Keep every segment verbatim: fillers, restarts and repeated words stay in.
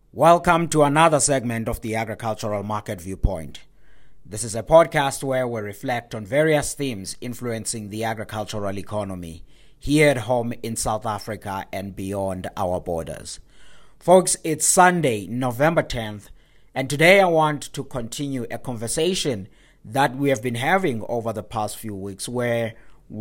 Welcome to another segment of the Agricultural Market Viewpoint. This is a podcast where we reflect on various themes influencing the agricultural economy here at home in South Africa and beyond our borders. Folks, it's Sunday, November tenth, and today I want to continue a conversation that we have been having over the past few weeks where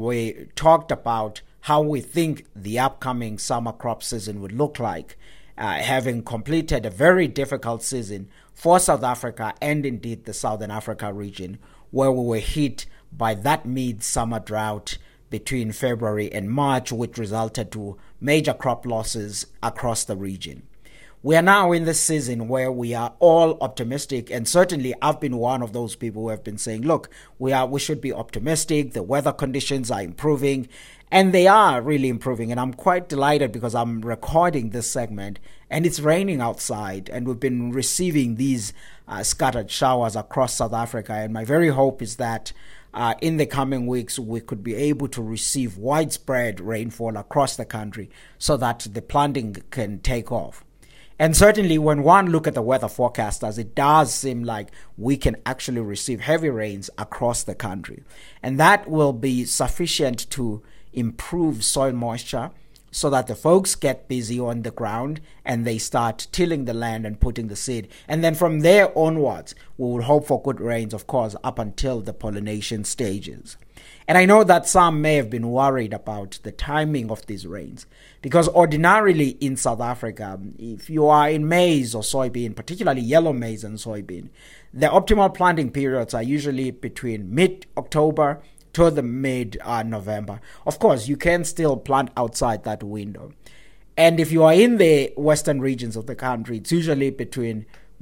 we talked about how we think the upcoming summer crop season would look like, uh, having completed a very difficult season for South Africa and indeed the Southern Africa region, where we were hit by that mid-summer drought between February and March, which resulted to major crop losses across the region. We are now in this season where we are all optimistic, and certainly I've been one of those people who have been saying, look, we are we should be optimistic, the weather conditions are improving, and they are really improving, and I'm quite delighted because I'm recording this segment, and it's raining outside, and we've been receiving these uh, scattered showers across South Africa, and my very hope is that Uh, in the coming weeks, we could be able to receive widespread rainfall across the country so that the planting can take off. And certainly when one look at the weather forecasters, it does seem like we can actually receive heavy rains across the country. And that will be sufficient to improve soil moisture so that the folks get busy on the ground and they start tilling the land and putting the seed. And then from there onwards, we will hope for good rains, of course, up until the pollination stages. And I know that some may have been worried about the timing of these rains, because ordinarily in South Africa, if you are in maize or soybean, particularly yellow maize and soybean, the optimal planting periods are usually between mid-October to the mid-November. Uh, of course, you can still plant outside that window. And if you are in the western regions of the country, it's usually between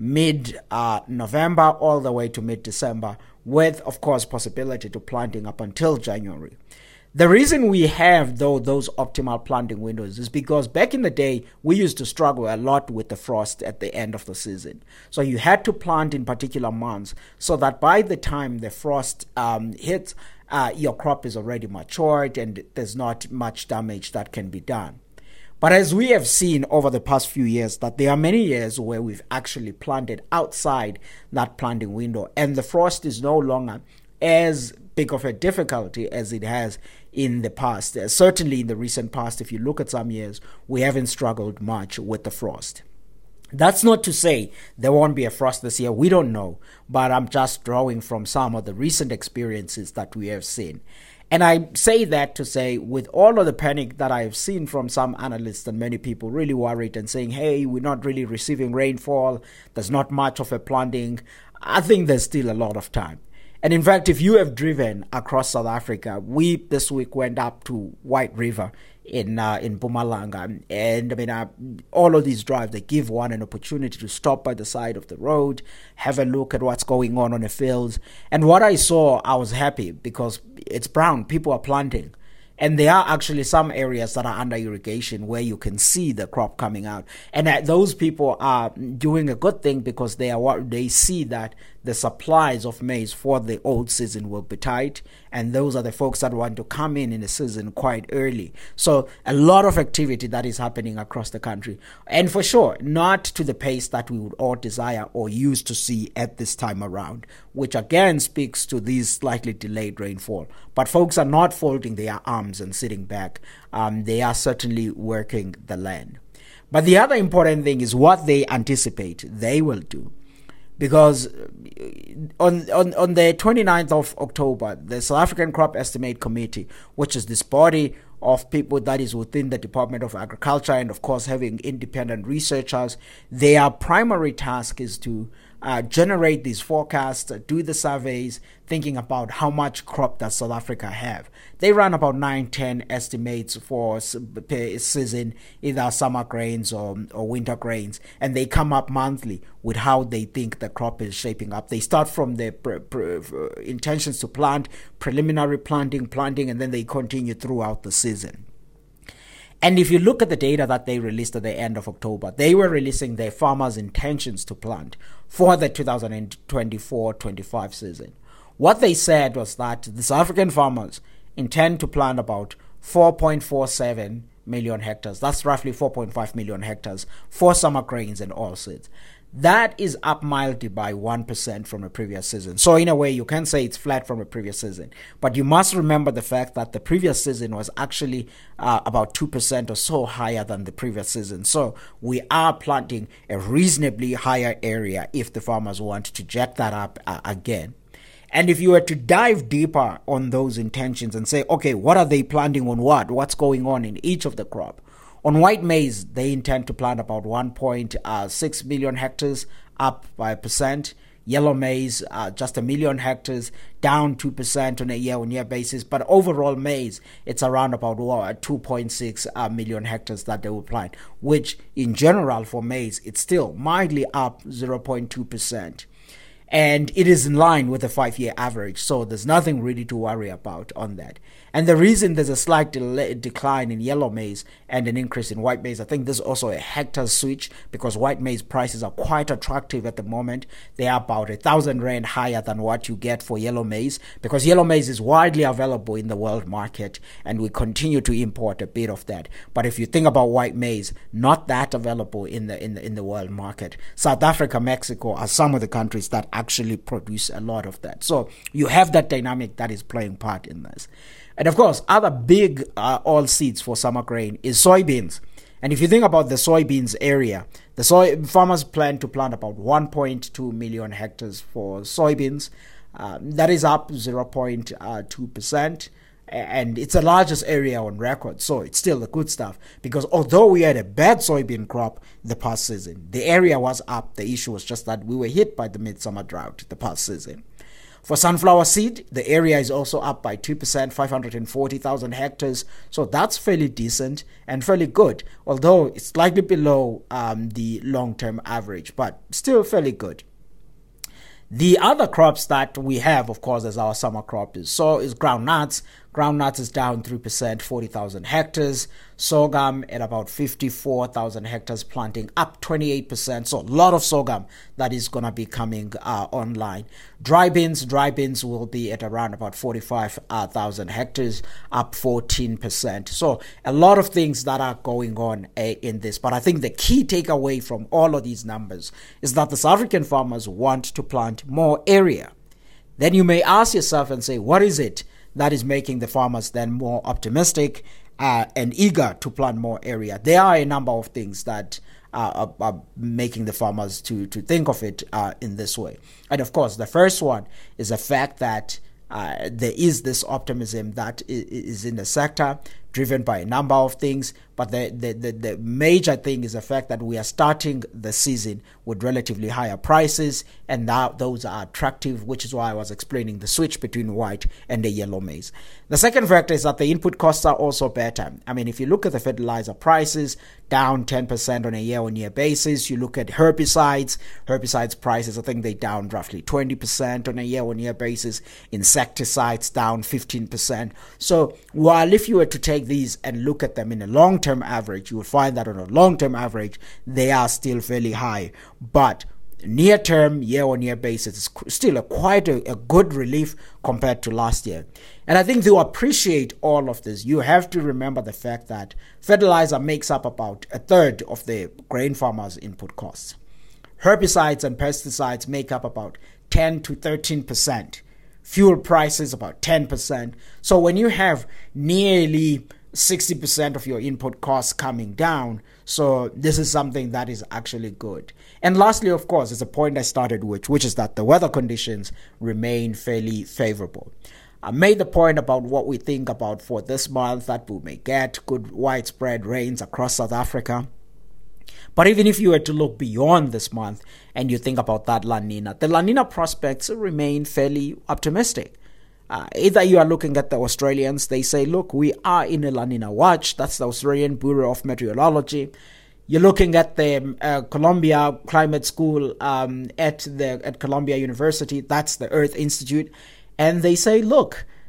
mid-November uh, all the way to mid-December, with, of course, possibility to planting up until January. The reason we have, though, those optimal planting windows is because back in the day, we used to struggle a lot with the frost at the end of the season. So you had to plant in particular months so that by the time the frost um, hits, uh, your crop is already matured and there's not much damage that can be done. But as we have seen over the past few years, that there are many years where we've actually planted outside that planting window, and the frost is no longer as big of a difficulty as it has in the past. Uh, certainly in the recent past, if you look at some years, we haven't struggled much with the frost. That's not to say there won't be a frost this year. We don't know, but I'm just drawing from some of the recent experiences that we have seen. And I say that to say, with all of the panic that I have seen from some analysts and many people really worried and saying, hey, we're not really receiving rainfall, there's not much of a planting, I think there's still a lot of time. And in fact, if you have driven across South Africa, we this week went up to White River in uh, in Mpumalanga, and I mean, uh, all of these drives, they give one an opportunity to stop by the side of the road, have a look at what's going on on the fields. And what I saw, I was happy because it's brown. People are planting. And there are actually some areas that are under irrigation where you can see the crop coming out. And uh, those people are doing a good thing because they are they see that the supplies of maize for the old season will be tight. And those are the folks that want to come in in the season quite early. So a lot of activity that is happening across the country. And for sure, not to the pace that we would all desire or used to see at this time around, which again speaks to these slightly delayed rainfall. But folks are not folding their arms and sitting back. Um, they are certainly working the land. But the other important thing is what they anticipate they will do. Because on, on, on the twenty-ninth of October, the South African Crop Estimate Committee, which is this body of people that is within the Department of Agriculture and, of course, having independent researchers, their primary task is to uh, generate these forecasts, uh, do the surveys, thinking about how much crop does South Africa have. They run about nine, ten estimates for season, either summer grains or, or winter grains, and they come up monthly with how they think the crop is shaping up. They start from the pre- pre- intentions to plant, preliminary planting, planting, and then they continue throughout the season. And if you look at the data that they released at the end of October, they were releasing their farmers' intentions to plant for the two thousand twenty-four twenty-five season. What they said was that the South African farmers intend to plant about four point four seven million hectares. That's roughly four point five million hectares for summer grains and oilseeds. That is up mildly by one percent from the previous season. So in a way, you can say it's flat from the previous season. But you must remember the fact that the previous season was actually uh, about two percent or so higher than the previous season. So we are planting a reasonably higher area if the farmers want to jack that up uh, again. And if you were to dive deeper on those intentions and say, okay, what are they planting on what? What's going on in each of the crop? On white maize, they intend to plant about one point six million hectares, up by a percent. Yellow maize, uh, just a million hectares, down two percent on a year-on-year basis. But overall maize, it's around about uh, two point six uh, million hectares that they will plant, which in general for maize, it's still mildly up zero point two percent. And it is in line with the five-year average, so there's nothing really to worry about on that. And the reason there's a slight de- decline in yellow maize and an increase in white maize, I think this is also a hectare switch, because white maize prices are quite attractive at the moment. They are about a thousand rand higher than what you get for yellow maize, because yellow maize is widely available in the world market, and we continue to import a bit of that. But if you think about white maize, not that available in the in the in the world market. South Africa, Mexico are some of the countries that actually produce a lot of that. So you have that dynamic that is playing part in this. And of course, other big uh, oil seeds for summer grain is soybeans. And if you think about the soybeans area, the soy farmers plan to plant about one point two million hectares for soybeans. Um, that is up zero point two percent. And it's the largest area on record, so it's still the good stuff. Because although we had a bad soybean crop the past season, the area was up. The issue was just that we were hit by the midsummer drought the past season. For sunflower seed, the area is also up by two percent, five hundred forty thousand hectares. So that's fairly decent and fairly good, although it's slightly below um, the long-term average, but still fairly good. The other crops that we have, of course, as our summer crop is so is groundnuts. Groundnuts is down three percent, forty thousand hectares. Sorghum at about fifty-four thousand hectares, planting up twenty-eight percent. So a lot of sorghum that is going to be coming uh, online. Dry beans, dry beans will be at around about forty-five thousand hectares, up fourteen percent. So a lot of things that are going on uh, in this. But I think the key takeaway from all of these numbers is that the South African farmers want to plant more area. Then you may ask yourself and say, what is it that is making the farmers then more optimistic uh, and eager to plant more area? There are a number of things that uh, are, are making the farmers to, to think of it uh, in this way. And of course, the first one is the fact that uh, there is this optimism that is in the sector, driven by a number of things. But the, the, the, the major thing is the fact that we are starting the season with relatively higher prices, and that those are attractive, which is why I was explaining the switch between white and the yellow maize. The second factor is that the input costs are also better. I mean, if you look at the fertilizer prices, down ten percent on a year-on-year basis. You look at herbicides, herbicides prices, I think they down roughly twenty percent on a year-on-year basis. Insecticides down fifteen percent. So while if you were to take these and look at them in a long-term average, you will find that on a long-term average, they are still fairly high. But near-term, year-on-year basis is still a quite a, a good relief compared to last year. And I think to appreciate all of this, you have to remember the fact that fertilizer makes up about a third of the grain farmers' input costs. Herbicides and pesticides make up about ten to thirteen percent. Fuel prices about ten percent. So when you have nearly sixty percent of your input costs coming down, so this is something that is actually good. And lastly, of course, is a point I started with, which is that the weather conditions remain fairly favorable. I made the point about what we think about for this month, that we may get good widespread rains across South Africa. But even if you were to look beyond this month and you think about that La Nina, the La Nina prospects remain fairly optimistic. Uh, either you are looking at the Australians, they say, look, we are in a La Nina watch. That's the Australian Bureau of Meteorology. You're looking at the uh, Columbia Climate School um, at the at Columbia University. That's the Earth Institute. And they say, look,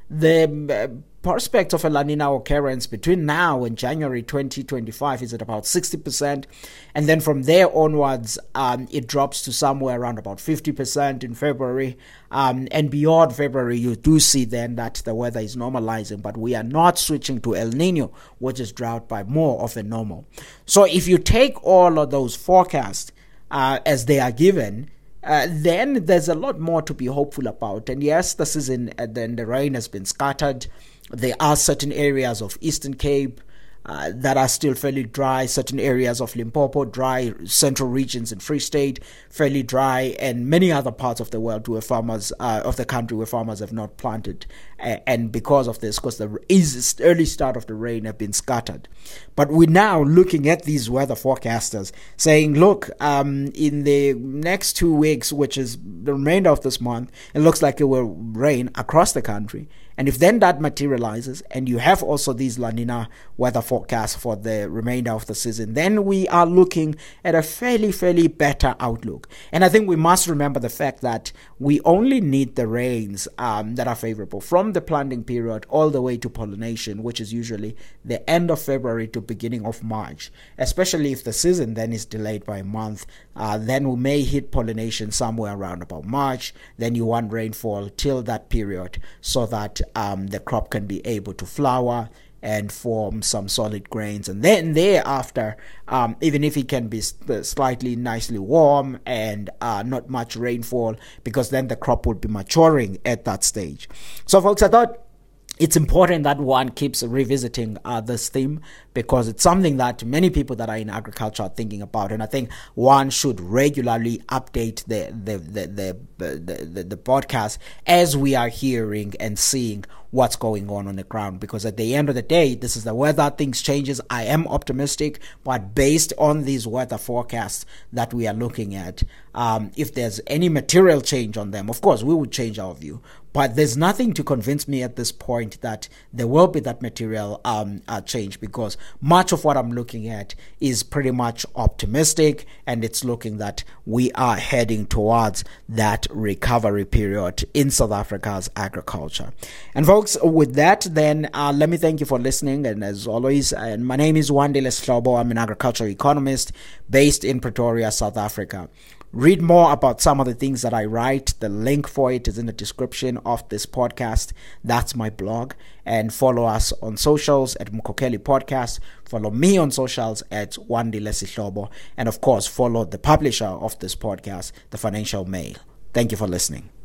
the uh, prospect of a La Nina occurrence between now and January twenty twenty-five is at about sixty percent. And then from there onwards, um, it drops to somewhere around about fifty percent in February. Um, and beyond February, you do see then that the weather is normalizing, but we are not switching to El Nino, which is drought by more of a normal. So if you take all of those forecasts uh, as they are given, Uh, then there's a lot more to be hopeful about. And yes, the season, uh, then the rain has been scattered. There are certain areas of Eastern Cape uh, that are still fairly dry, certain areas of Limpopo dry, central regions in Free State fairly dry, and many other parts of the world where farmers, uh, of the country where farmers have not planted. Uh, and because of this, because the early start of the rain have been scattered. But we're now looking at these weather forecasters saying, look, um, in the next two weeks, which is the remainder of this month, it looks like it will rain across the country. And if then that materializes, and you have also these La Nina weather forecasts for the remainder of the season, then we are looking at a fairly, fairly better outlook. And I think we must remember the fact that we only need the rains um, that are favorable from the planting period all the way to pollination, which is usually the end of February to beginning of March. Especially if the season then is delayed by a month, uh, then we may hit pollination somewhere around about March. Then you want rainfall till that period so that Um, the crop can be able to flower and form some solid grains. And then thereafter, um, even if it can be slightly nicely warm and uh, not much rainfall, because then the crop would be maturing at that stage. So folks, I thought it's important that one keeps revisiting uh, this theme, because it's something that many people that are in agriculture are thinking about, and I think one should regularly update the the the the the, the, the podcast as we are hearing and seeing what's going on on the ground. Because at the end of the day, this is the weather, things changes. I am optimistic, but based on these weather forecasts that we are looking at, um, if there's any material change on them, of course we would change our view. But there's nothing to convince me at this point that there will be that material um, uh, change, because much of what I'm looking at is pretty much optimistic, and it's looking that we are heading towards that recovery period in South Africa's agriculture. And folks, with that, then uh, let me thank you for listening. And as always, and my name is Wandile Sihlobo. I'm an agricultural economist based in Pretoria, South Africa. Read more about some of the things that I write. The link for it is in the description of this podcast. That's my blog. And follow us on socials at Mkokeli Podcast. Follow me on socials at Wandile Sihlobo. And of course, follow the publisher of this podcast, The Financial Mail. Thank you for listening.